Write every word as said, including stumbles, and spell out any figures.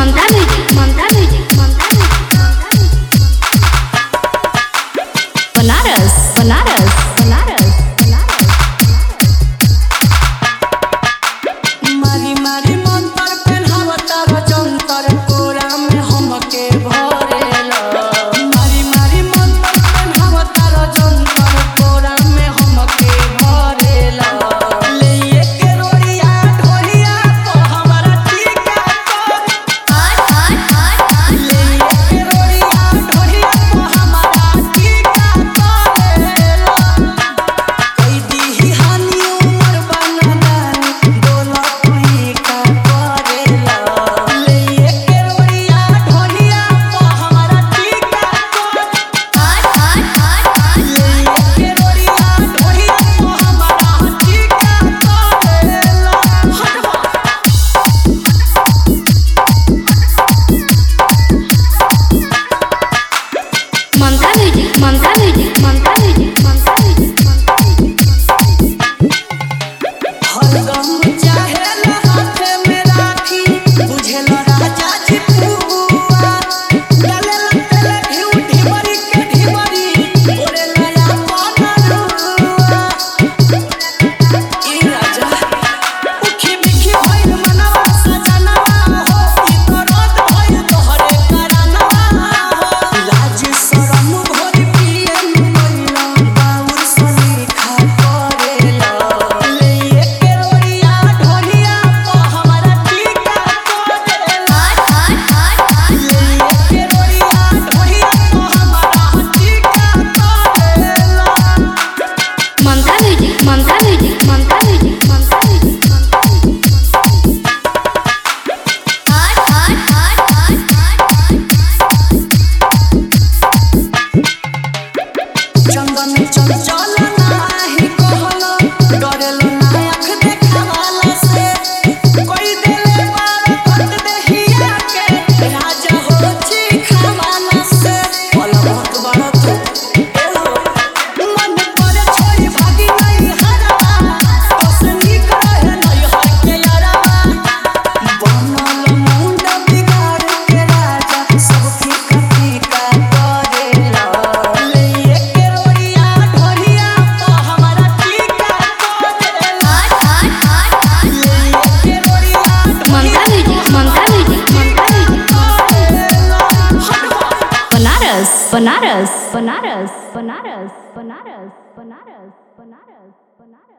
Monta Music, Monta Music, Monta Music. Banaras, Banaras, Banaras, Banaras. मारी मारी मंतर पेन्हावता जंतर कोरा में हमके भरेला। मारी मारी मंतर पेन्हावता जंतर कोरा में हमके भरेला। लेये के रोड़िया ढोलिया तो हमारा टीका कर। लेये के रोड़िया ढोलिया तो हमारा टीका करेला। कई दीही हानि उमर बनदानी डोला कोई का करेला। लेये के रोड़िया ढोलिया तो हमारा टीका कर। लेये के रोड़िया ढोलिया तो हमारा टीका करेला। हटवा Monta Music, Monta Music, Monta Music, Monta Music, Monta Music. हरदम चाहेला हाथे में राखी बुझेला राजा जी पुआ। डालेला तेले घिउ ढिबरी के ढिबरी ओरेला अपन रुआ। ई राजा उखी बिखी भइल मनवा सजनवा हो। ई दर्द भइल तोहरे करनवा हो। लाज शरम भोरी पिए नुकइला बाउर सलीखा करेला। लेये के रोड़िया ढोलिया तो हमारा टीका करेला। लेये के रोड़िया ढोलिया तो हमारा टीका करेला। Monta Music, Monta Music, Monta Music, Monta Music, Monta Music. Chandan Chanchal नाही कहलो डरेल ना आँख देखावाला से। कोई देले बार फट देहिया के राजा हो चिखावाला से। पलक बड़ तू एहो मन पर छोड़ी भागी नहीं हरवा। बस निक रहे नहीं है के यारवा। बनल मुंड बिगाड़ के राजा सब फीका फीका करेला। लेये के रोड़िया ढोलिया तो हमारा टीका करेला। लेये के रोड़िया Monta Music, Monta Music, Monta Music, करेला। हटवा Banaras, Banaras, Banaras, Banaras, Banaras, Banaras, Banaras, Banaras.